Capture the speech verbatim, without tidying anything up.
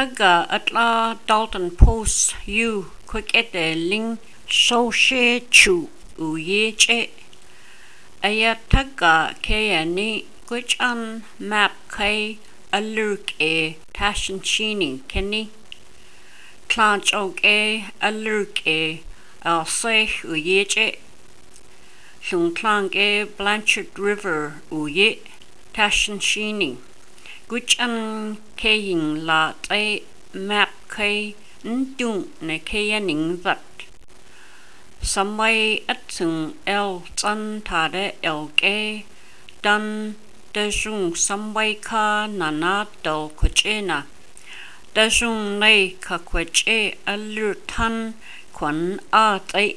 Tagga atla Dalton Post you quick at the ling so she chu u ye che aya tagga kaya ni which an map kay a lurk e tashin chini kenny clanch og e a lurk e al say u ye che Lung clang e Blanchard River u ye tashin chini which an kaying la te map kay ndung ne kayaning vat Samway atung el tan tade el ke dan dejung samway ka nana del kuchena dejung nei ka kweche alur tan kwan a te